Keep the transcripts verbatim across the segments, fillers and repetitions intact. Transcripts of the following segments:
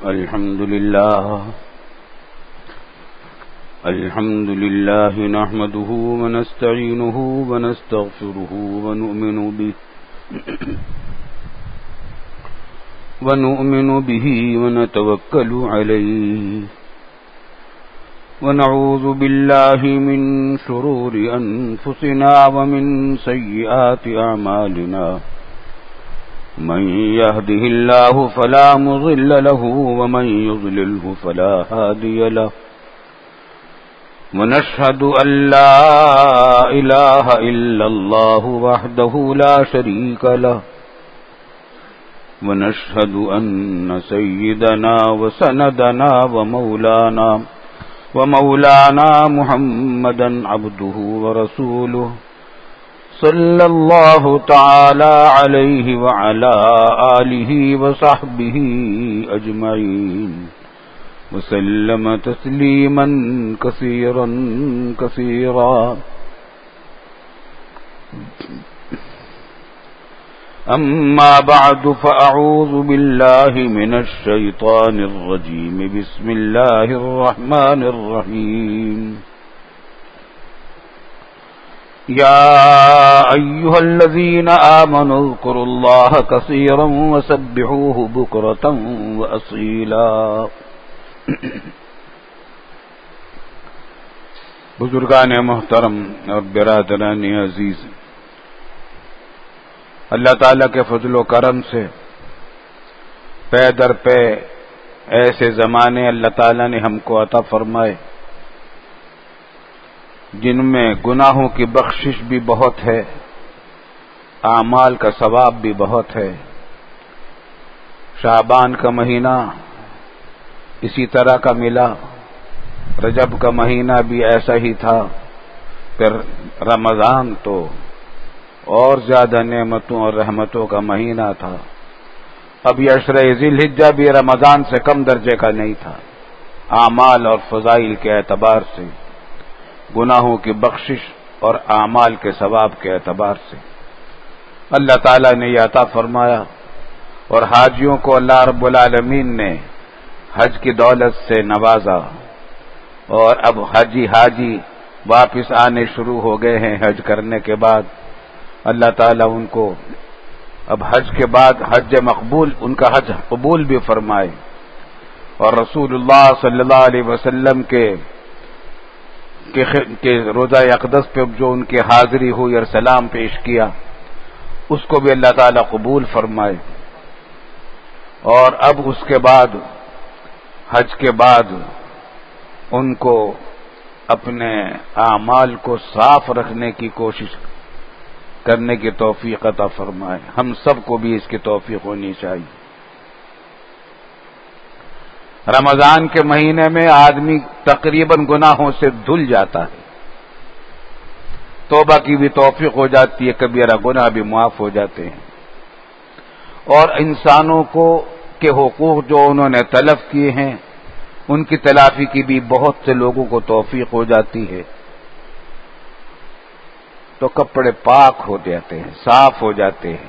الحمد لله الحمد لله نحمده ونستعينه ونستغفره ونؤمن به ونؤمن به ونتوكل عليه ونعوذ بالله من شرور أنفسنا ومن سيئات أعمالنا من يهده الله فلا مضل له ومن يضلله فلا هادي له ونشهد أن لا إله إلا الله وحده لا شريك له ونشهد أن سيدنا وسندنا ومولانا ومولانا محمدا عبده ورسوله صلى الله تعالى عليه وعلى آله وصحبه أجمعين وسلم تسليما كثيرا كثيرا أما بعد فأعوذ بالله من الشيطان الرجيم بسم الله الرحمن الرحيم يا أيها الذين آمنوا اذكروا الله كثيرا وسبحوه بكرة وأصيلا بزرگان محترم اور برادران عزیز، اللہ تعالیٰ کے فضل و کرم سے پے در پے ایسے زمانے اللہ تعالیٰ نے ہم کو عطا فرمائے جن میں گناہوں کی بخشش بھی بہت ہے، اعمال کا ثواب بھی بہت ہے۔ شعبان کا مہینہ اسی طرح کا ملا، رجب کا مہینہ بھی ایسا ہی تھا، پھر رمضان تو اور زیادہ نعمتوں اور رحمتوں کا مہینہ تھا۔ اب یہ عشرہ ذی الحجہ بھی رمضان سے کم درجے کا نہیں تھا، اعمال اور فضائل کے اعتبار سے، گناہوں کی بخشش اور اعمال کے ثواب کے اعتبار سے اللہ تعالیٰ نے یہ عطا فرمایا، اور حاجیوں کو اللہ رب العالمین نے حج کی دولت سے نوازا، اور اب حاجی حاجی واپس آنے شروع ہو گئے ہیں حج کرنے کے بعد۔ اللہ تعالیٰ ان کو اب حج کے بعد حج مقبول، ان کا حج قبول بھی فرمائے، اور رسول اللہ صلی اللہ علیہ وسلم کے کہ روزہ اقدس پہ جو ان کی حاضری ہوئی اور سلام پیش کیا، اس کو بھی اللہ تعالیٰ قبول فرمائے۔ اور اب اس کے بعد حج کے بعد ان کو اپنے اعمال کو صاف رکھنے کی کوشش کرنے کی توفیق عطا فرمائے۔ ہم سب کو بھی اس کی توفیق ہونی چاہیے۔ رمضان کے مہینے میں آدمی تقریباً گناہوں سے دھل جاتا ہے، توبہ کی بھی توفیق ہو جاتی ہے، کبیرہ گناہ بھی معاف ہو جاتے ہیں، اور انسانوں کو کے حقوق جو انہوں نے تلف کیے ہیں ان کی تلافی کی بھی بہت سے لوگوں کو توفیق ہو جاتی ہے، تو کپڑے پاک ہو جاتے ہیں، صاف ہو جاتے ہیں،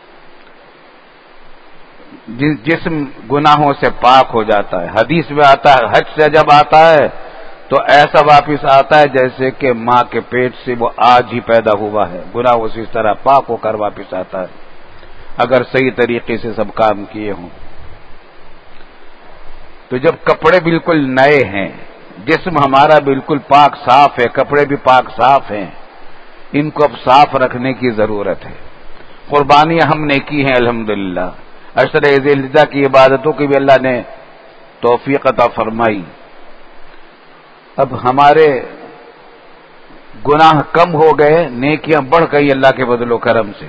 جسم گناہوں سے پاک ہو جاتا ہے۔ حدیث میں آتا ہے حج سے جب آتا ہے تو ایسا واپس آتا ہے جیسے کہ ماں کے پیٹ سے وہ آج ہی پیدا ہوا ہے، گناہوں سے اس طرح پاک ہو کر واپس آتا ہے اگر صحیح طریقے سے سب کام کیے ہوں۔ تو جب کپڑے بالکل نئے ہیں، جسم ہمارا بالکل پاک صاف ہے، کپڑے بھی پاک صاف ہیں، ان کو اب صاف رکھنے کی ضرورت ہے۔ قربانیاں ہم نے کی ہیں الحمدللہ، عشرہ ذی الحجہ کی عبادتوں کی بھی اللہ نے توفیق عطا فرمائی۔ اب ہمارے گناہ کم ہو گئے، نیکیاں بڑھ گئی اللہ کے فضل و کرم سے۔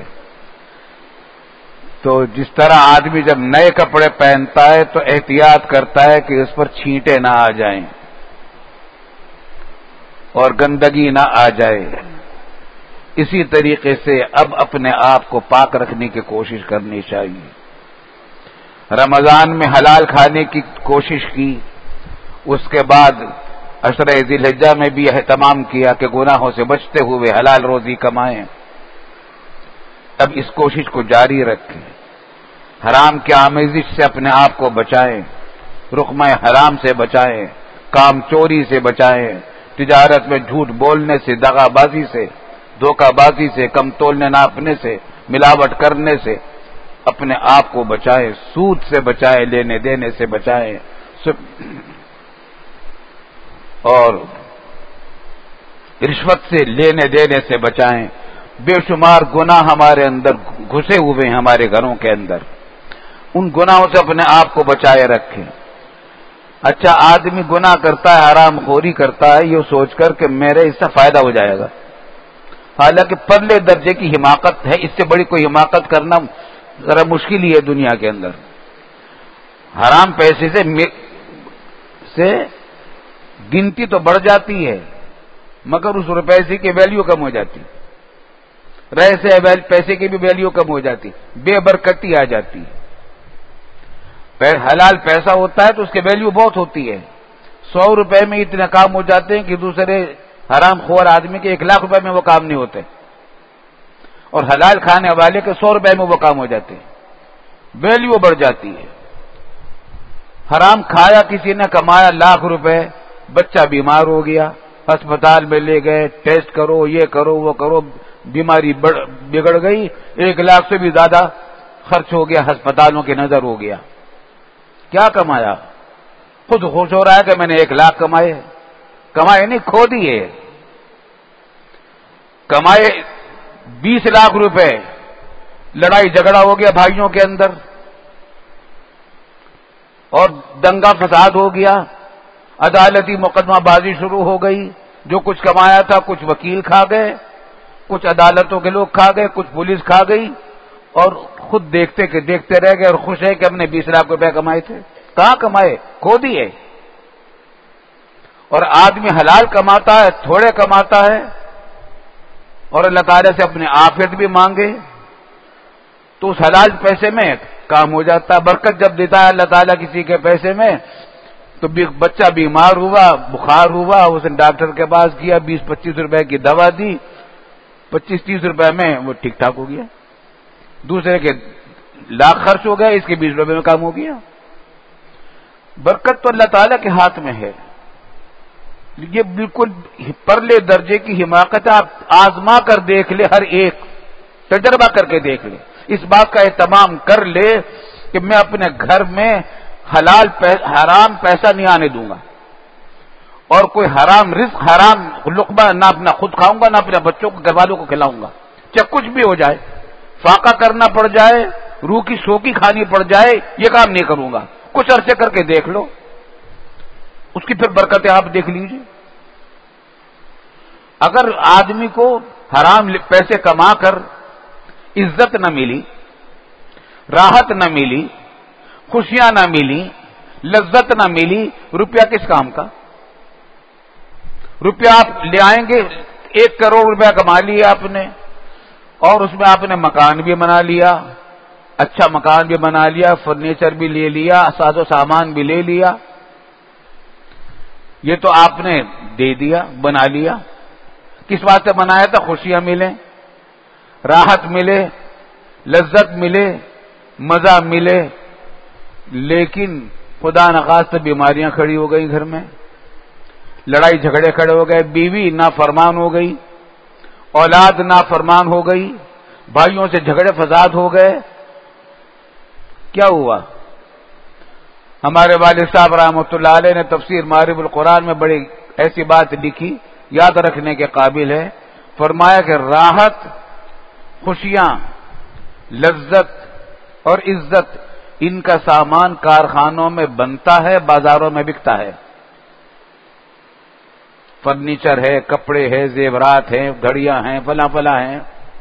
تو جس طرح آدمی جب نئے کپڑے پہنتا ہے تو احتیاط کرتا ہے کہ اس پر چھینٹے نہ آ جائیں اور گندگی نہ آ جائے، اسی طریقے سے اب اپنے آپ کو پاک رکھنے کی کوشش کرنی چاہیے۔ رمضان میں حلال کھانے کی کوشش کی، اس کے بعد عشرہ ذی الحجہ میں بھی اہتمام کیا کہ گناہوں سے بچتے ہوئے حلال روزی کمائیں۔ اب اس کوشش کو جاری رکھیں، حرام کی آمیزش سے اپنے آپ کو بچائیں، رقمہ حرام سے بچائیں، کام چوری سے بچائیں، تجارت میں جھوٹ بولنے سے، دغا بازی سے، دھوکہ بازی سے، کم تولنے ناپنے سے، ملاوٹ کرنے سے اپنے آپ کو بچائیں، سود سے بچائیں، لینے دینے سے بچائیں، اور رشوت سے، لینے دینے سے بچائیں۔ بے شمار گناہ ہمارے اندر گھسے ہوئے ہیں، ہمارے گھروں کے اندر، ان گناہوں سے اپنے آپ کو بچائے رکھیں۔ اچھا، آدمی گناہ کرتا ہے، حرام خوری کرتا ہے، یہ سوچ کر کہ میرے اس سے فائدہ ہو جائے گا، حالانکہ پرلے درجے کی حماقت ہے، اس سے بڑی کوئی حماقت کرنا ذرا مشکل ہی ہے دنیا کے اندر۔ حرام پیسے سے سے گنتی تو بڑھ جاتی ہے، مگر اس روپے کی ویلیو کم ہو جاتی، رہے سے پیسے کی بھی ویلیو کم ہو جاتی، بے برکتی آ جاتی ہے۔ حلال پیسہ ہوتا ہے تو اس کی ویلیو بہت ہوتی ہے، سو روپے میں اتنے کام ہو جاتے ہیں کہ دوسرے حرام خور آدمی کے ایک لاکھ روپے میں وہ کام نہیں ہوتے، اور حلال کھانے والے کے سو روپے میں وہ کام ہو جاتے ہیں، ویلیو بڑھ جاتی ہے۔ حرام کھایا کسی نے، کمایا لاکھ روپے، بچہ بیمار ہو گیا، ہسپتال میں لے گئے، ٹیسٹ کرو، یہ کرو وہ کرو، بیماری بگڑ گئی، ایک لاکھ سے بھی زیادہ خرچ ہو گیا، ہسپتالوں کی نظر ہو گیا۔ کیا کمایا؟ خود خوش ہو رہا ہے کہ میں نے ایک لاکھ کمائے، کمائے نہیں، کھو دیے۔ کمائے بیس لاکھ روپے، لڑائی جھگڑا ہو گیا بھائیوں کے اندر، اور دنگا فساد ہو گیا، عدالتی مقدمہ بازی شروع ہو گئی، جو کچھ کمایا تھا کچھ وکیل کھا گئے، کچھ عدالتوں کے لوگ کھا گئے، کچھ پولیس کھا گئی، اور خود دیکھتے کہ دیکھتے رہ گئے اور خوش ہے کہ ہم نے بیس لاکھ روپے کمائے تھے۔ کہاں کمائے؟ کھو دیے۔ اور آدمی حلال کماتا ہے، تھوڑے کماتا ہے، اور اللہ تعالیٰ سے اپنے عافیت بھی مانگے تو اس حلال پیسے میں کام ہو جاتا ہے۔ برکت جب دیتا ہے اللہ تعالیٰ کسی کے پیسے میں، تو بچہ بیمار ہوا، بخار ہوا، اس نے ڈاکٹر کے پاس گیا، بیس پچیس روپے کی دوا دی، پچیس تیس روپے میں وہ ٹھیک ٹھاک ہو گیا۔ دوسرے کے لاکھ خرچ ہو گئے، اس کے بیس روپے میں کام ہو گیا۔ برکت تو اللہ تعالیٰ کے ہاتھ میں ہے۔ یہ بالکل پرلے درجے کی حماقت، آپ آزما کر دیکھ لے، ہر ایک تجربہ کر کے دیکھ لے، اس بات کا اہتمام کر لے کہ میں اپنے گھر میں حلال حرام پیسہ نہیں آنے دوں گا، اور کوئی حرام رزق، حرام لقمہ نہ اپنا خود کھاؤں گا، نہ اپنے بچوں کو، گھر والوں کو کھلاؤں گا، چاہے کچھ بھی ہو جائے، فاقہ کرنا پڑ جائے، روح کی شوکی کھانی پڑ جائے، یہ کام نہیں کروں گا۔ کچھ عرصے کر کے دیکھ لو، اس کی پھر برکتیں آپ دیکھ لیجیے۔ اگر آدمی کو حرام پیسے کما کر عزت نہ ملی، راحت نہ ملی، خوشیاں نہ ملی، لذت نہ ملی، روپیہ کس کام کا؟ روپیہ آپ لے آئیں گے، ایک کروڑ روپیہ کما لیا آپ نے، اور اس میں آپ نے مکان بھی بنا لیا، اچھا مکان بھی بنا لیا، فرنیچر بھی لے لیا، ساز و سامان بھی لے لیا، یہ تو آپ نے دے دیا، بنا لیا۔ کس بات سے بنایا تھا؟ خوشیاں ملیں، راحت ملے، لذت ملے، مزہ ملے، لیکن خدا نخواستہ بیماریاں کھڑی ہو گئی گھر میں، لڑائی جھگڑے کھڑے ہو گئے، بیوی نافرمان ہو گئی، اولاد نافرمان ہو گئی، بھائیوں سے جھگڑے فساد ہو گئے۔ کیا ہوا؟ ہمارے والد صاحب رحمۃ اللہ علیہ نے تفسیر معارف القرآن میں بڑی ایسی بات لکھی، یاد رکھنے کے قابل ہے۔ فرمایا کہ راحت، خوشیاں، لذت اور عزت، ان کا سامان کارخانوں میں بنتا ہے، بازاروں میں بکتا ہے۔ فرنیچر ہے، کپڑے ہے، زیورات ہیں، گھڑیاں ہیں، فلاں فلاں ہیں،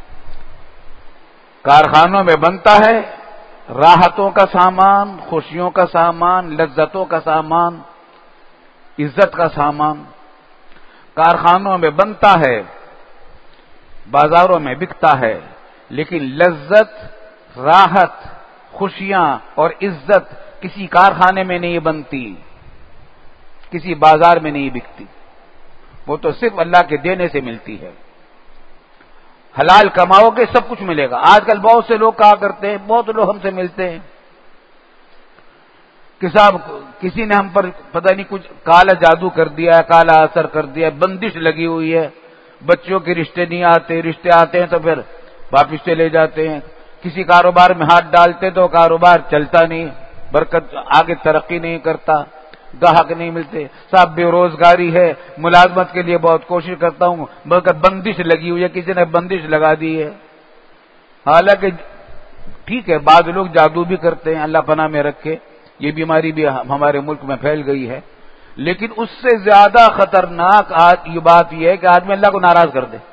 کارخانوں میں بنتا ہے۔ راحتوں کا سامان، خوشیوں کا سامان، لذتوں کا سامان، عزت کا سامان کارخانوں میں بنتا ہے، بازاروں میں بکتا ہے، لیکن لذت، راحت، خوشیاں اور عزت کسی کارخانے میں نہیں بنتی، کسی بازار میں نہیں بکتی، وہ تو صرف اللہ کے دینے سے ملتی ہے۔ حلال کماؤ گے سب کچھ ملے گا۔ آج کل بہت سے لوگ کہا کرتے ہیں، بہت لوگ ہم سے ملتے ہیں کہ صاحب کسی نے ہم پر پتہ نہیں کچھ کالا جادو کر دیا ہے، کالا اثر کر دیا ہے، بندش لگی ہوئی ہے، بچوں کے رشتے نہیں آتے، رشتے آتے ہیں تو پھر واپس چلے جاتے ہیں، کسی کاروبار میں ہاتھ ڈالتے تو کاروبار چلتا نہیں، برکت آگے ترقی نہیں کرتا، گاہک نہیں ملتے، صاحب بے روزگاری ہے، ملازمت کے لیے بہت کوشش کرتا ہوں بلکہ بندش لگی ہوئی ہے، کسی نے بندش لگا دی ہے۔ حالانکہ ٹھیک ہے بعض لوگ جادو بھی کرتے ہیں، اللہ پناہ میں رکھے، یہ بیماری بھی ہمارے ملک میں پھیل گئی ہے، لیکن اس سے زیادہ خطرناک یہ بات یہ ہے کہ آدمی اللہ کو ناراض کر دے۔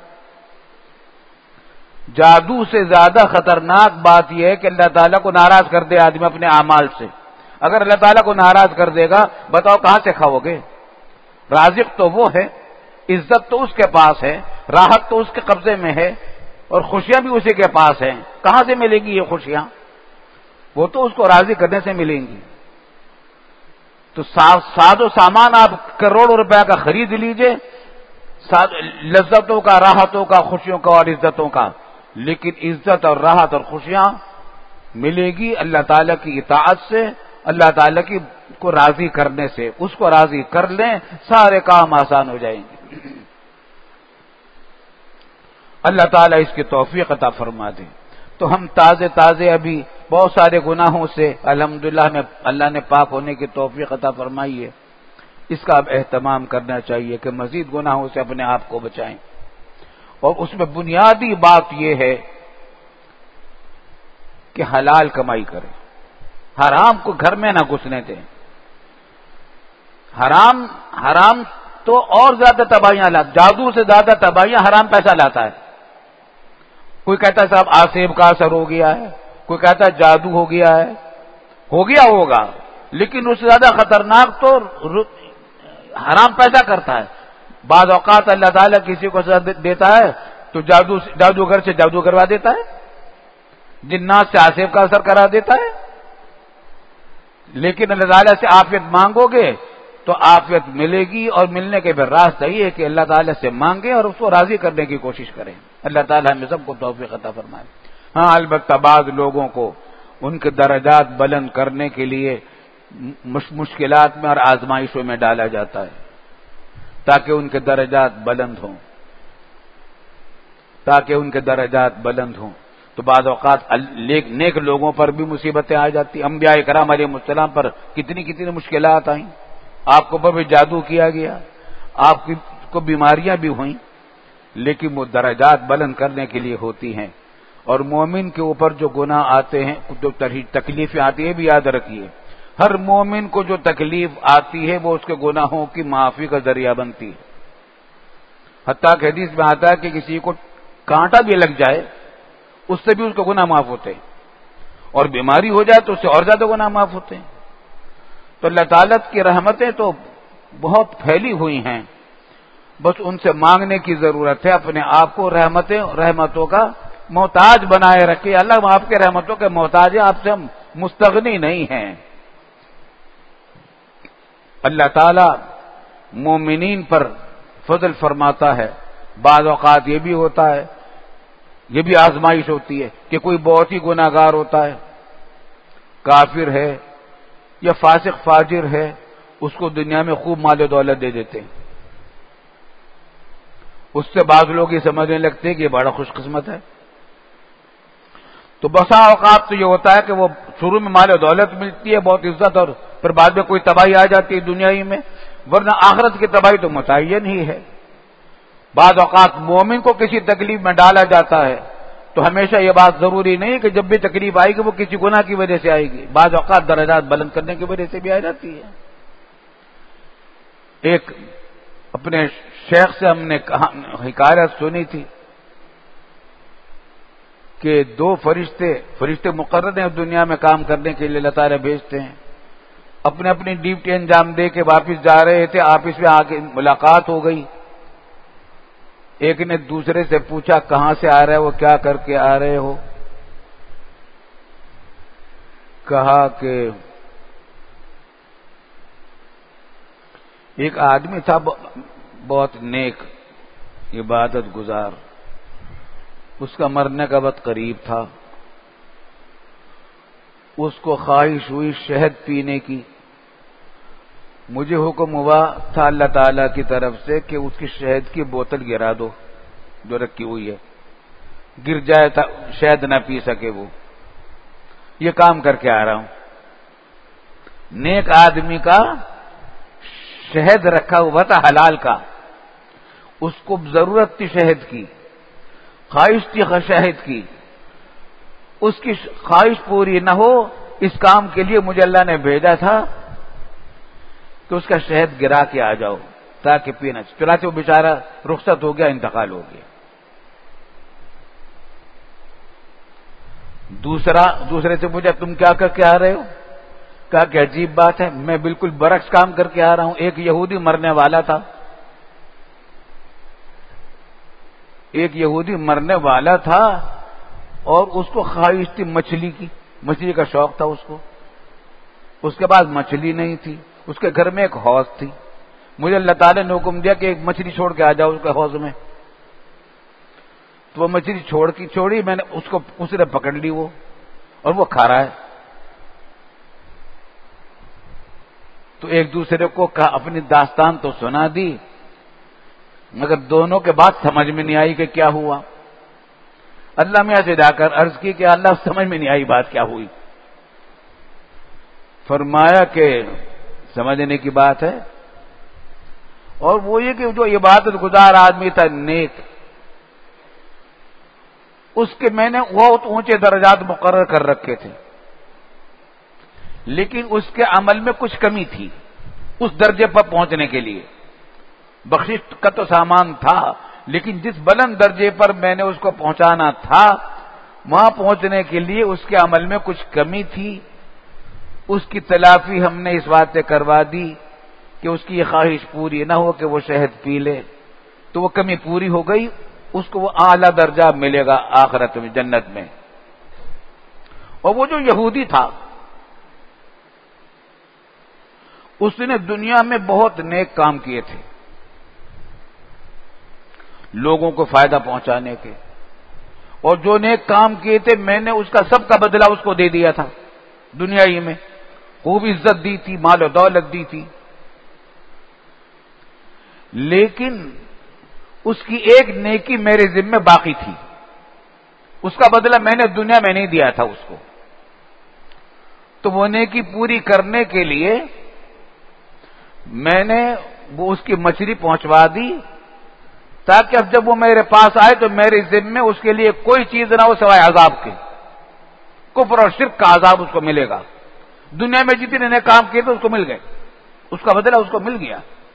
جادو سے زیادہ خطرناک بات یہ ہے کہ اللہ تعالیٰ کو ناراض کر دے آدمی اپنے اعمال سے۔ اگر اللہ تعالیٰ کو ناراض کر دے گا بتاؤ کہاں سے کھاؤ گے؟ رازق تو وہ ہے، عزت تو اس کے پاس ہے، راحت تو اس کے قبضے میں ہے، اور خوشیاں بھی اسی کے پاس ہیں، کہاں سے ملیں گی یہ خوشیاں؟ وہ تو اس کو راضی کرنے سے ملیں گی۔ تو ساز و سامان آپ کروڑوں روپے کا خرید لیجئے، لذتوں کا، راحتوں کا، خوشیوں کا اور عزتوں کا، لیکن عزت اور راحت اور خوشیاں ملے گی اللہ تعالیٰ کی اطاعت سے، اللہ تعالیٰ کی کو راضی کرنے سے۔ اس کو راضی کر لیں سارے کام آسان ہو جائیں گے۔ اللہ تعالیٰ اس کی توفیق عطا فرما دے۔ تو ہم تازے تازے ابھی بہت سارے گناہوں سے الحمدللہ میں اللہ نے پاک ہونے کی توفیق عطا فرمائی ہے، اس کا اب اہتمام کرنا چاہیے کہ مزید گناہوں سے اپنے آپ کو بچائیں۔ اور اس میں بنیادی بات یہ ہے کہ حلال کمائی کریں، حرام کو گھر میں نہ گھسنے دیں۔ حرام حرام تو اور زیادہ تباہیاں لاتا، جادو سے زیادہ تباہیاں حرام پیسہ لاتا ہے۔ کوئی کہتا ہے صاحب آسیب کا اثر ہو گیا ہے، کوئی کہتا ہے جادو ہو گیا ہے، ہو گیا ہوگا، لیکن اس سے زیادہ خطرناک تو حرام پیسہ کرتا ہے۔ بعض اوقات اللہ تعالیٰ کسی کو سزا دیتا ہے تو جادو جادوگر سے جادو کروا دیتا ہے، جنات سے آسیب کا اثر کرا دیتا ہے۔ لیکن اللہ تعالیٰ سے عافیت مانگو گے تو عافیت ملے گی، اور ملنے کے پھر راستہ یہ ہے کہ اللہ تعالیٰ سے مانگیں اور اس کو راضی کرنے کی کوشش کریں۔ اللہ تعالیٰ ہمیں سب کو توفیق عطا فرمائے۔ ہاں البتہ بعض لوگوں کو ان کے درجات بلند کرنے کے لیے مشکلات میں اور آزمائشوں میں ڈالا جاتا ہے تاکہ ان کے درجات بلند ہوں تاکہ ان کے درجات بلند ہوں تو بعض اوقات نیک لوگوں پر بھی مصیبتیں آ جاتی۔ انبیاء کرام علیہ السلام پر کتنی کتنی مشکلات آئیں، آپ کو پر بھی جادو کیا گیا، آپ کو بیماریاں بھی ہوئیں، لیکن وہ درجات بلند کرنے کے لیے ہوتی ہیں۔ اور مومن کے اوپر جو گناہ آتے ہیں، جو تکلیفیں آتی ہیں بھی یاد رکھیے، ہر مومن کو جو تکلیف آتی ہے وہ اس کے گناہوں کی معافی کا ذریعہ بنتی ہے۔ حتیٰ کہ حدیث میں آتا ہے کہ کسی کو کانٹا بھی لگ جائے اس سے بھی اس کو گناہ معاف ہوتے ہیں، اور بیماری ہو جائے تو اس سے اور زیادہ گناہ معاف ہوتے ہیں۔ تو اللہ تعالیٰ کی رحمتیں تو بہت پھیلی ہوئی ہیں، بس ان سے مانگنے کی ضرورت ہے۔ اپنے آپ کو رحمتیں رحمتوں کا محتاج بنائے رکھے۔ اللہ آپ کے رحمتوں کے محتاج ہیں، آپ سے ہم مستغنی نہیں ہیں۔ اللہ تعالیٰ مومنین پر فضل فرماتا ہے۔ بعض اوقات یہ بھی ہوتا ہے، یہ بھی آزمائش ہوتی ہے کہ کوئی بہت ہی گناہ گار ہوتا ہے، کافر ہے یا فاسق فاجر ہے، اس کو دنیا میں خوب مال و دولت دے دیتے ہیں۔ اس سے بعض لوگ یہ سمجھنے لگتے ہیں کہ یہ بڑا خوش قسمت ہے۔ تو بسا اوقات تو یہ ہوتا ہے کہ وہ شروع میں مال و دولت ملتی ہے، بہت عزت، اور پھر بعد میں کوئی تباہی آ جاتی ہے دنیا ہی میں، ورنہ آخرت کی تباہی تو متعین ہی ہے۔ بعض اوقات مومن کو کسی تکلیف میں ڈالا جاتا ہے تو ہمیشہ یہ بات ضروری نہیں کہ جب بھی تکلیف آئے گی وہ کسی گناہ کی وجہ سے آئے گی، بعض اوقات درجات بلند کرنے کی وجہ سے بھی آ جاتی ہے۔ ایک اپنے شیخ سے ہم نے حکایت سنی تھی کہ دو فرشتے فرشتے مقرر ہیں دنیا میں کام کرنے کے لیے، اللہ تعالیٰ بھیجتے ہیں، اپنے اپنی ڈیوٹی انجام دے کے واپس جا رہے تھے، آفس میں آ کے ملاقات ہو گئی۔ ایک نے دوسرے سے پوچھا کہاں سے آ رہے ہو، کیا کر کے آ رہے ہو؟ کہا کہ ایک آدمی تھا بہت نیک عبادت گزار، اس کا مرنے کا وقت قریب تھا، اس کو خواہش ہوئی شہد پینے کی، مجھے حکم ہوا تھا اللہ تعالی کی طرف سے کہ اس کی شہد کی بوتل گرا دو جو رکھی ہوئی ہے، گر جائے تا شہد نہ پی سکے وہ. یہ کام کر کے آ رہا ہوں. نیک آدمی کا شہد رکھا ہوا تھا حلال کا، اس کو ضرورت تھی شہد کی، خواہش تھی شہد کی، اس کی خواہش پوری نہ ہو، اس کام کے لیے مجھے اللہ نے بھیجا تھا کہ اس کا شہد گرا کے آ جاؤ تاکہ پینا. چنانچہ وہ بیچارہ رخصت ہو گیا، انتقال ہو گیا. دوسرا دوسرے سے پوچھا تم کیا کر کے آ رہے ہو؟ کہا کہ عجیب بات ہے، میں بالکل برعکس کام کر کے آ رہا ہوں. ایک یہودی مرنے والا تھا، ایک یہودی مرنے والا تھا اور اس کو خواہش تھی مچھلی کی، مچھلی کا شوق تھا اس کو. اس کے بعد مچھلی نہیں تھی، اس کے گھر میں ایک حوض تھی. مجھے اللہ تعالیٰ نے حکم دیا کہ ایک مچھلی چھوڑ کے آ جاؤ اس کے حوض میں. تو وہ مچھلی چھوڑ کی چھوڑی، میں نے اس کو اس نے پکڑ لی وہ، اور وہ کھا رہا ہے. تو ایک دوسرے کو کہا، اپنی داستان تو سنا دی، مگر دونوں کے بعد سمجھ میں نہیں آئی کہ کیا ہوا. اللہ میاں سے جا کر عرض کی کہ اللہ سمجھ میں نہیں آئی بات کیا ہوئی. فرمایا کہ سمجھنے کی بات ہے، اور وہ یہ کہ جو عبادت گزار آدمی تھا نیک، اس کے میں نے بہت اونچے درجات مقرر کر رکھے تھے، لیکن اس کے عمل میں کچھ کمی تھی. اس درجے پر پہنچنے کے لیے بخشش کا تو سامان تھا، لیکن جس بلند درجے پر میں نے اس کو پہنچانا تھا، وہاں پہنچنے کے لیے اس کے عمل میں کچھ کمی تھی. اس کی تلافی ہم نے اس بات سے کروا دی کہ اس کی یہ خواہش پوری نہ ہو کہ وہ شہد پی لے. تو وہ کمی پوری ہو گئی، اس کو وہ اعلیٰ درجہ ملے گا آخرت میں، جنت میں. اور وہ جو یہودی تھا، اس نے دنیا میں بہت نیک کام کیے تھے لوگوں کو فائدہ پہنچانے کے، اور جو نیک کام کیے تھے میں نے اس کا سب کا بدلہ اس کو دے دیا تھا دنیا ہی میں. خوب عزت دی تھی، مال و دولت دی تھی، لیکن اس کی ایک نیکی میرے ذمہ باقی تھی. اس کا بدلہ میں نے دنیا میں نہیں دیا تھا اس کو. تو وہ نیکی پوری کرنے کے لیے میں نے وہ اس کی مچھلی پہنچوا دی، تاکہ اب جب وہ میرے پاس آئے تو میرے ذمے اس کے لیے کوئی چیز نہ ہو سوائے عذاب کے. کفر اور شرک کا عذاب اس کو ملے گا. دنیا میں جتنے نے کام کیے تھے اس کو مل گئے، اس کا بدلہ اس کو مل گیا.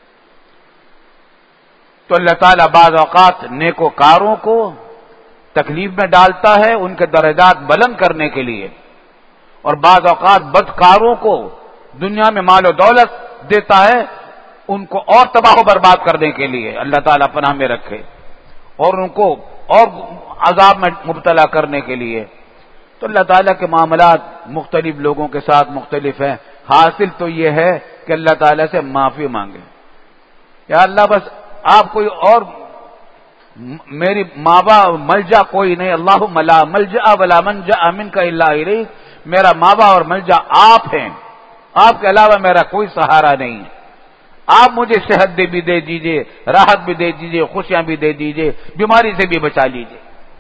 تو اللہ تعالیٰ بعض اوقات نیکوکاروں کو تکلیف میں ڈالتا ہے ان کے درجات بلند کرنے کے لیے، اور بعض اوقات بدکاروں کو دنیا میں مال و دولت دیتا ہے ان کو اور تباہ و برباد کرنے کے لیے. اللہ تعالیٰ پناہ میں رکھے، اور ان کو اور عذاب میں مبتلا کرنے کے لیے. تو اللہ تعالیٰ کے معاملات مختلف لوگوں کے ساتھ مختلف ہیں. حاصل تو یہ ہے کہ اللہ تعالیٰ سے معافی مانگے. یا اللہ بس آپ کوئی اور میری مابا ملجا کوئی نہیں، اللہم لا ملجا ولا منجا منک الا الیک. میرا مابا اور ملجا آپ ہیں، آپ کے علاوہ میرا کوئی سہارا نہیں. آپ مجھے صحت دے بھی دے دیجئے، راحت بھی دے دیجئے، خوشیاں بھی دے دیجئے، بیماری سے بھی بچا لیجئے.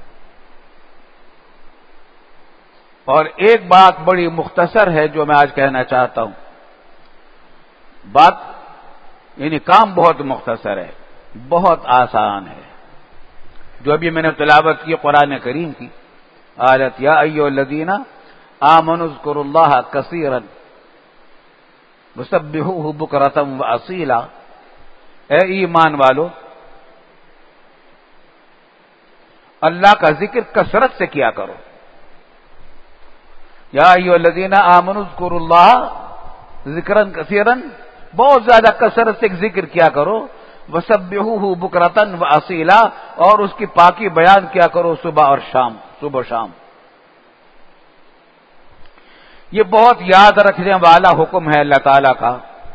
اور ایک بات بڑی مختصر ہے جو میں آج کہنا چاہتا ہوں. بات یعنی کام بہت مختصر ہے، بہت آسان ہے. جو ابھی میں نے تلاوت کی قرآن کریم کی آیت، یا ایھا الذین آمنوا اذکروا اللہ کثیرا وسبحوہ بکرۃ واصیلا. اے ایمان والو، اللہ کا ذکر کثرت سے کیا کرو. یا ایھا الذین آمنوا اذکروا اللہ ذکرا کثیرا، بہت زیادہ کثرت سے ذکر کیا کرو. وسبحوہ بکرۃ واصیلا، اور اس کی پاکی بیان کیا کرو صبح اور شام، صبح و شام. یہ بہت یاد رکھنے والا حکم ہے اللہ تعالی کا.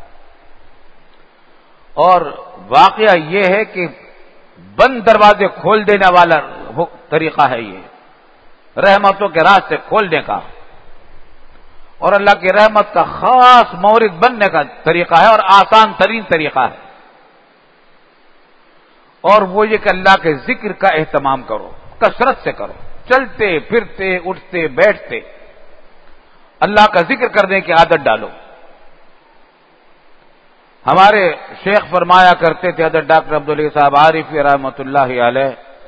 اور واقعہ یہ ہے کہ بند دروازے کھول دینے والا طریقہ ہے یہ، رحمتوں کے راستے کھولنے کا. اور اللہ کی رحمت کا خاص مورد بننے کا طریقہ ہے اور آسان ترین طریقہ ہے، اور وہ یہ کہ اللہ کے ذکر کا اہتمام کرو، کثرت سے کرو، چلتے پھرتے اٹھتے بیٹھتے اللہ کا ذکر کرنے کی عادت ڈالو۔ ہمارے شیخ فرمایا کرتے تھے حضرت ڈاکٹر عبدالعلی صاحب عارفی رحمۃ اللہ علیہ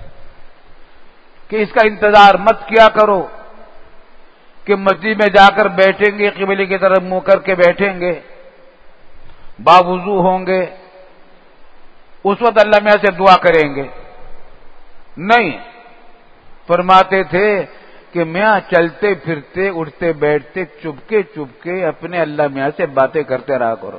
کہ اس کا انتظار مت کیا کرو کہ مسجد میں جا کر بیٹھیں گے، قبلے کی طرف منہ کر کے بیٹھیں گے، باوضو ہوں گے، اس وقت اللہ میاں سے دعا کریں گے۔ نہیں، فرماتے تھے کہ میاں چلتے پھرتے اٹھتے بیٹھتے چپکے چپکے اپنے اللہ میاں سے باتیں کرتے رہا کرو،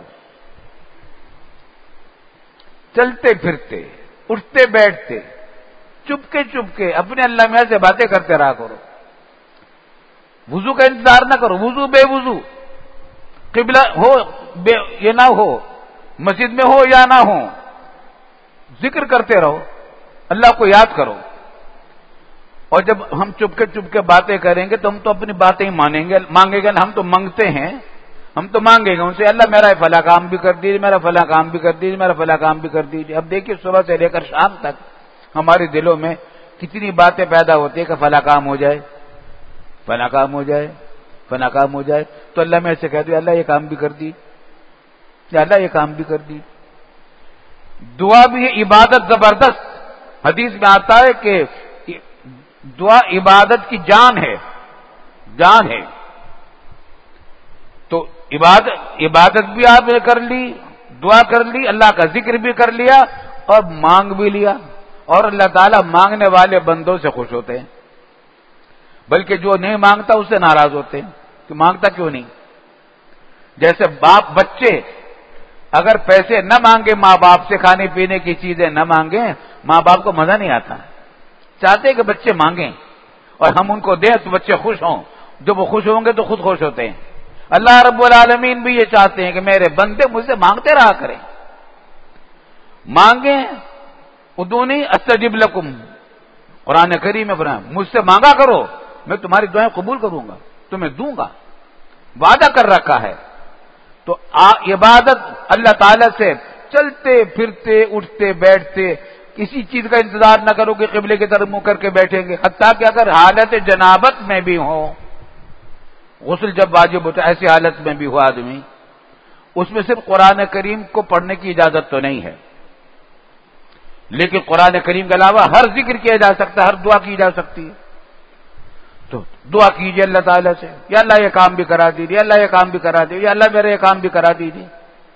چلتے پھرتے اٹھتے بیٹھتے چپکے چپکے اپنے اللہ میاں سے باتیں کرتے رہا کرو۔ وضو کا انتظار نہ کرو، وضو بے وضو، قبلہ ہو بے یہ نہ ہو، مسجد میں ہو یا نہ ہو، ذکر کرتے رہو، اللہ کو یاد کرو۔ اور جب ہم چپکے چپکے باتیں کریں گے تو ہم تو اپنی باتیں ہی مانیں گے، مانگیں گے، ہم تو مانگتے ہیں، ہم تو مانگیں گے ان سے، اللہ میرا فلاں کام بھی کر دیجیے، میرا فلاں کام بھی کر دیجیے، میرا فلاں کام بھی کر دیجیے۔ اب دیکھیے صبح سے لے کر شام تک ہمارے دلوں میں کتنی باتیں پیدا ہوتی ہیں کہ فلاں کام ہو جائے، فلاں کام ہو جائے، فلاں کام ہو جائے، تو اللہ میں سے کہہ دوں اللہ یہ کام بھی کر دی، یا اللہ یہ کام بھی کر دی۔ دعا بھی ہے عبادت زبردست، حدیث میں آتا ہے کہ دعا عبادت کی جان ہے، جان ہے۔ تو عبادت عبادت بھی آپ نے کر لی، دعا کر لی، اللہ کا ذکر بھی کر لیا اور مانگ بھی لیا، اور اللہ تعالیٰ مانگنے والے بندوں سے خوش ہوتے ہیں، بلکہ جو نہیں مانگتا اس سے ناراض ہوتے ہیں کہ مانگتا کیوں نہیں۔ جیسے باپ بچے اگر پیسے نہ مانگے ماں باپ سے، کھانے پینے کی چیزیں نہ مانگیں، ماں باپ کو مزہ نہیں آتا، چاہتے کہ بچے مانگیں اور ہم ان کو دیں تو بچے خوش ہوں، جب وہ خوش ہوں گے تو خود خوش ہوتے ہیں۔ اللہ رب العالمین بھی یہ چاہتے ہیں کہ میرے بندے مجھ سے مانگتے رہا کریں، مانگیں، ادعونی استجب لکم، قرآن کریم میں فرمایا مجھ سے مانگا کرو، میں تمہاری دعائیں قبول کروں گا، تمہیں دوں گا، وعدہ کر رکھا ہے۔ تو عبادت اللہ تعالی سے چلتے پھرتے اٹھتے بیٹھتے کسی چیز کا انتظار نہ کرو کہ قبلے کی طرف منہ کر کے بیٹھیں گے، حتیٰ کہ اگر حالت جنابت میں بھی ہو، غسل جب واجب ہوتا ہے ایسی حالت میں بھی ہو آدمی، اس میں صرف قرآن کریم کو پڑھنے کی اجازت تو نہیں ہے، لیکن قرآن کریم کے علاوہ ہر ذکر کیا جا سکتا ہے، ہر دعا کی جا سکتی ہے۔ تو دعا کیجیے اللہ تعالیٰ سے، یا اللہ یہ کام بھی کرا دیجیے، اللہ یہ کام بھی کرا دیجیے، یا اللہ میرا یہ کام بھی کرا دیجیے۔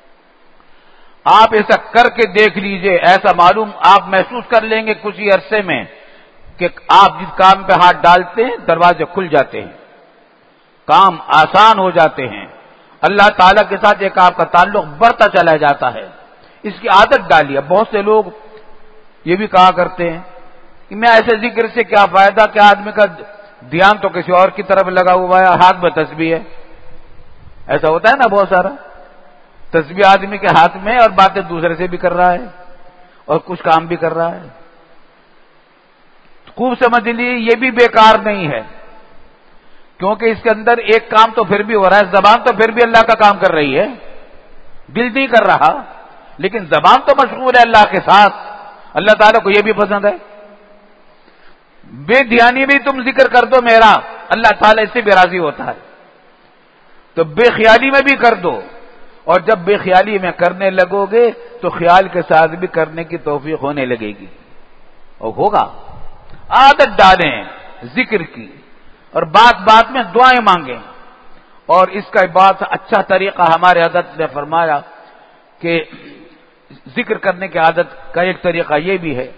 آپ ایسا کر کے دیکھ لیجئے، ایسا معلوم آپ محسوس کر لیں گے کچھ ہی عرصے میں کہ آپ جس کام پہ ہاتھ ڈالتے ہیں دروازے کھل جاتے ہیں، کام آسان ہو جاتے ہیں، اللہ تعالیٰ کے ساتھ ایک آپ کا تعلق بڑھتا چلا جاتا ہے۔ اس کی عادت ڈالیے۔ بہت سے لوگ یہ بھی کہا کرتے ہیں کہ میں ایسے ذکر سے کیا فائدہ کہ آدمی کا دھیان تو کسی اور کی طرف لگا ہوا ہے، ہاتھ میں تسبیح ہے۔ ایسا ہوتا ہے نا بہت سارا، تسبیح آدمی کے ہاتھ میں اور باتیں دوسرے سے بھی کر رہا ہے اور کچھ کام بھی کر رہا ہے۔ خوب سمجھ لیجیے یہ بھی بیکار نہیں ہے، کیونکہ اس کے اندر ایک کام تو پھر بھی ہو رہا ہے، زبان تو پھر بھی اللہ کا کام کر رہی ہے، دل نہیں کر رہا، لیکن زبان تو مشغول ہے اللہ کے ساتھ۔ اللہ تعالیٰ کو یہ بھی پسند ہے۔ بے دھیانی بھی تم ذکر کر دو میرا، اللہ تعالیٰ اس سے بھی راضی ہوتا ہے۔ تو بے خیالی میں بھی کر دو، اور جب بے خیالی میں کرنے لگو گے تو خیال کے ساتھ بھی کرنے کی توفیق ہونے لگے گی اور ہوگا۔ عادت ڈالیں ذکر کی، اور بات بات میں دعائیں مانگیں۔ اور اس کا بہت اچھا طریقہ ہمارے حضرت نے فرمایا کہ ذکر کرنے کی عادت کا ایک طریقہ یہ بھی ہے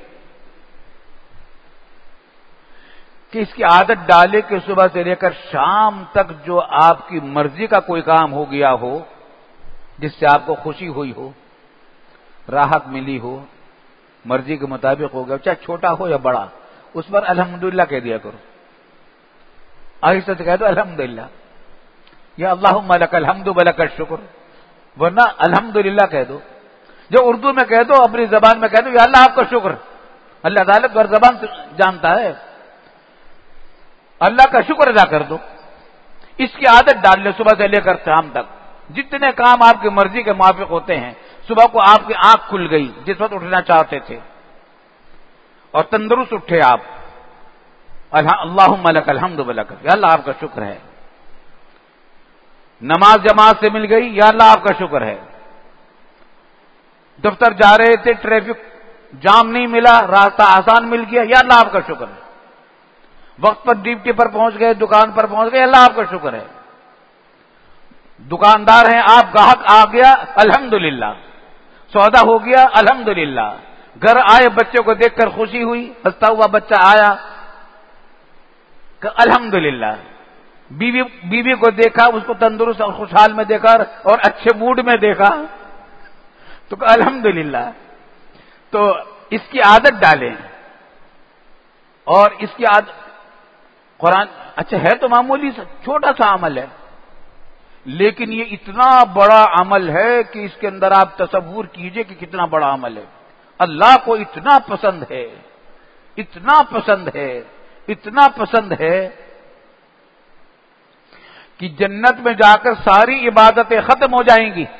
کہ اس کی عادت ڈالے کہ صبح سے لے کر شام تک جو آپ کی مرضی کا کوئی کام ہو گیا ہو، جس سے آپ کو خوشی ہوئی ہو، راحت ملی ہو، مرضی کے مطابق ہو گیا، چاہے چھوٹا ہو یا بڑا، اس پر الحمدللہ کہہ دیا کرو، آہستہ سے کہہ دو الحمدللہ، یا اللہم لک الحمد ولک الشکر، ورنہ الحمدللہ کہہ دو۔ جو اردو میں کہہ دو، اپنی زبان میں کہہ دو یا اللہ آپ کا شکر، اللہ تعالیٰ ہر زبان سے جانتا ہے، اللہ کا شکر ادا کر دو۔ اس کی عادت ڈال لیں صبح سے لے کر شام تک. جتنے کام آپ کی مرضی کے موافق ہوتے ہیں، صبح کو آپ کی آنکھ کھل گئی جس وقت اٹھنا چاہتے تھے اور تندرست اٹھے آپ، اللہم لک الحمد ولک، یا اللہ آپ کا شکر ہے. نماز جماعت سے مل گئی، یا اللہ آپ کا شکر ہے. دفتر جا رہے تھے، ٹریفک جام نہیں ملا، راستہ آسان مل گیا، یا اللہ آپ کا شکر ہے. وقت پر ڈیوٹی پر پہنچ گئے، دکان پر پہنچ گئے، اللہ آپ کا شکر ہے. دکاندار ہیں آپ، گاہک آ گیا، الحمدللہ. سودا ہو گیا، الحمدللہ. گھر آئے، بچے کو دیکھ کر خوشی ہوئی، ہنستا ہوا بچہ آیا، الحمدللہ. بیوی بیوی کو دیکھا، اس کو تندرست اور خوشحال میں دیکھا اور اچھے موڈ میں دیکھا تو الحمدللہ. تو اس کی عادت ڈالیں. اور اس کی عادت قرآن اچھا ہے تو معمولی سا چھوٹا سا عمل ہے، لیکن یہ اتنا بڑا عمل ہے کہ اس کے اندر آپ تصور کیجئے کہ کتنا بڑا عمل ہے. اللہ کو اتنا پسند ہے، اتنا پسند ہے، اتنا پسند ہے کہ جنت میں جا کر ساری عبادتیں ختم ہو جائیں گی،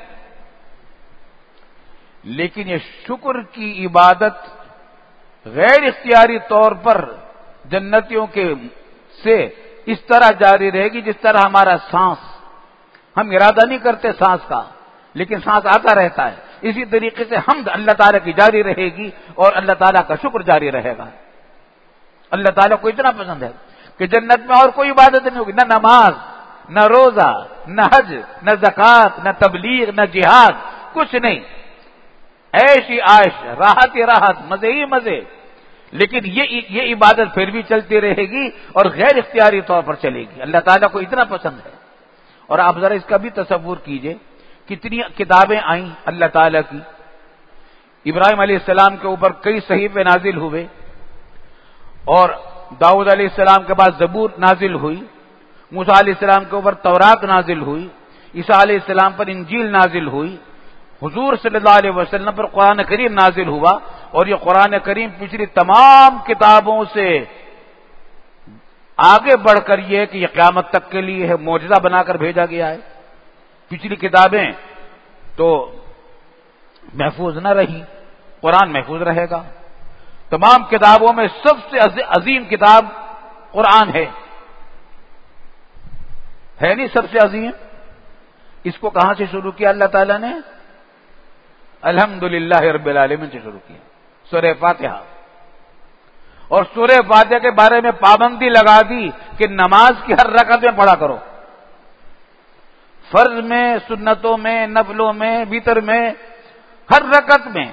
لیکن یہ شکر کی عبادت غیر اختیاری طور پر جنتیوں کے سے اس طرح جاری رہے گی جس طرح ہمارا سانس، ہم ارادہ نہیں کرتے سانس کا لیکن سانس آتا رہتا ہے. اسی طریقے سے حمد اللہ تعالیٰ کی جاری رہے گی اور اللہ تعالیٰ کا شکر جاری رہے گا. اللہ تعالیٰ کو اتنا پسند ہے کہ جنت میں اور کوئی عبادت نہیں ہوگی، نہ نماز، نہ روزہ، نہ حج، نہ زکوٰۃ، نہ تبلیغ، نہ جہاد، کچھ نہیں. عیش ہی عیش، راحت ہی راحت، مزے ہی مزے. لیکن یہ یہ عبادت پھر بھی چلتی رہے گی اور غیر اختیاری طور پر چلے گی. اللہ تعالیٰ کو اتنا پسند ہے. اور آپ ذرا اس کا بھی تصور کیجئے، کتنی کتابیں آئیں اللہ تعالیٰ کی. ابراہیم علیہ السلام کے اوپر کئی صحیفے نازل ہوئے، اور داؤد علیہ السلام کے بعد زبور نازل ہوئی، موسیٰ علیہ السلام کے اوپر تورات نازل ہوئی، عیسیٰ علیہ السلام پر انجیل نازل ہوئی، حضور صلی اللہ علیہ وسلم پر قرآن کریم نازل ہوا. اور یہ قرآن کریم پچھلی تمام کتابوں سے آگے بڑھ کر یہ کہ یہ قیامت تک کے لیے ہے، معجزہ بنا کر بھیجا گیا ہے. پچھلی کتابیں تو محفوظ نہ رہی، قرآن محفوظ رہے گا. تمام کتابوں میں سب سے عظیم کتاب قرآن ہے، ہے نہیں سب سے عظیم؟ اس کو کہاں سے شروع کیا اللہ تعالیٰ نے؟ الحمدللہ رب العالمین سے شروع کیا، سورہ فاتحہ. اور سورہ فاتحہ کے بارے میں پابندی لگا دی کہ نماز کی ہر رکعت میں پڑھا کرو، فرض میں، سنتوں میں، نفلوں میں، وتر میں، ہر رکعت میں.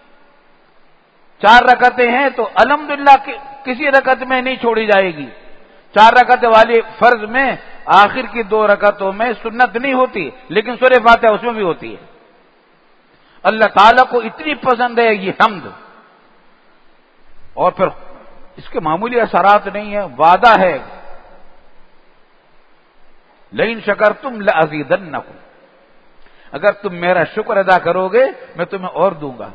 چار رکعتیں ہیں تو الحمدللہ کسی رکعت میں نہیں چھوڑی جائے گی. چار رکعت والی فرض میں آخر کی دو رکعتوں میں سنت نہیں ہوتی، لیکن سورہ فاتحہ اس میں بھی ہوتی ہے. اللہ تعالیٰ کو اتنی پسند ہے یہ حمد. اور پھر اس کے معمولی اثرات نہیں ہے، وعدہ ہے لئن شکرتم لأزیدنکم، اگر تم میرا شکر ادا کرو گے میں تمہیں اور دوں گا.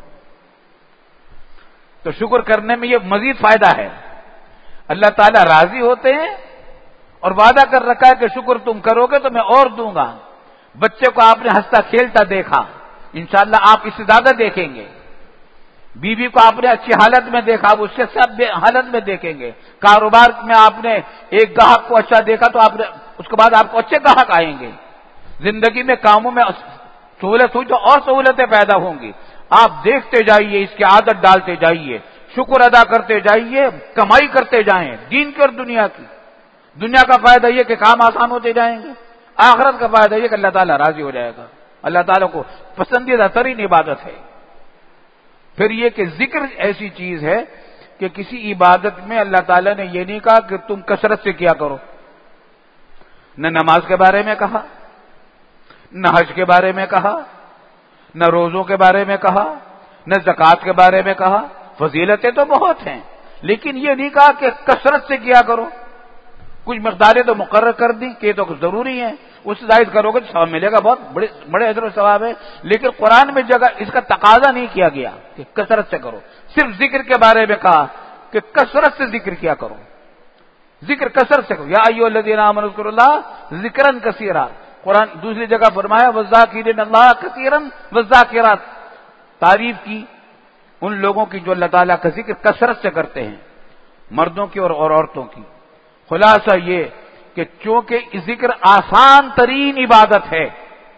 تو شکر کرنے میں یہ مزید فائدہ ہے. اللہ تعالیٰ راضی ہوتے ہیں اور وعدہ کر رکھا ہے کہ شکر تم کرو گے تو میں اور دوں گا. بچے کو آپ نے ہنستا کھیلتا دیکھا، انشاءاللہ آپ اس سے زیادہ دیکھیں گے. بیوی کو آپ نے اچھی حالت میں دیکھا، آپ اس سے سب حالت میں دیکھیں گے. کاروبار میں آپ نے ایک گاہک کو اچھا دیکھا تو آپ نے اس کے بعد آپ کو اچھے گاہک آئیں گے. زندگی میں کاموں میں سہولت ہوئی تو اور سہولتیں پیدا ہوں گی. آپ دیکھتے جائیے، اس کی عادت ڈالتے جائیے، شکر ادا کرتے جائیے، کمائی کرتے جائیں دین کی اور دنیا کی. دنیا کا فائدہ یہ کہ کام آسان ہوتے جائیں گے، آخرت کا فائدہ یہ کہ اللہ تعالیٰ راضی ہو جائے گا. اللہ تعالیٰ کو پسندیدہ ترین عبادت ہے. پھر یہ کہ ذکر ایسی چیز ہے کہ کسی عبادت میں اللہ تعالیٰ نے یہ نہیں کہا کہ تم کثرت سے کیا کرو. نہ نماز کے بارے میں کہا، نہ حج کے بارے میں کہا، نہ روزوں کے بارے میں کہا، نہ زکوٰۃ کے بارے میں کہا. فضیلتیں تو بہت ہیں لیکن یہ نہیں کہا کہ کثرت سے کیا کرو. کچھ مقداریں تو مقرر کر دی کہ یہ تو ضروری ہیں، اس سے زائد کرو گے تو ثواب ملے گا، بہت بڑے بڑے اجر و ثواب ہے. لیکن قرآن میں جگہ اس کا تقاضا نہیں کیا گیا کہ کثرت سے کرو. صرف ذکر کے بارے میں کہا کہ کثرت سے ذکر کیا کرو. ذکر کثرت سے کرو. یا ایھا الذین آمنوا اذکروا اللہ ذکرا کثیرا. قرآن دوسری جگہ فرمایا والذاکرین اللہ کثیرا والذاکرات. تعریف کی ان لوگوں کی جو اللہ تعالیٰ کا ذکر کثرت سے کرتے ہیں، مردوں کی اور اور عورتوں کی. خلاصہ یہ کہ چونکہ ذکر آسان ترین عبادت ہے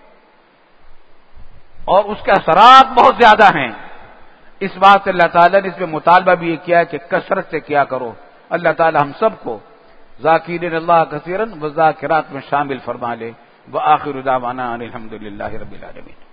اور اس کے اثرات بہت زیادہ ہیں، اس بات سے اللہ تعالیٰ نے اس میں مطالبہ بھی یہ کیا ہے کہ کثرت سے کیا کرو. اللہ تعالیٰ ہم سب کو ذاکرین اللہ کثیرا والذاکرات میں شامل فرما لے. وآخر دعوانا ان الحمد للہ رب العالمین.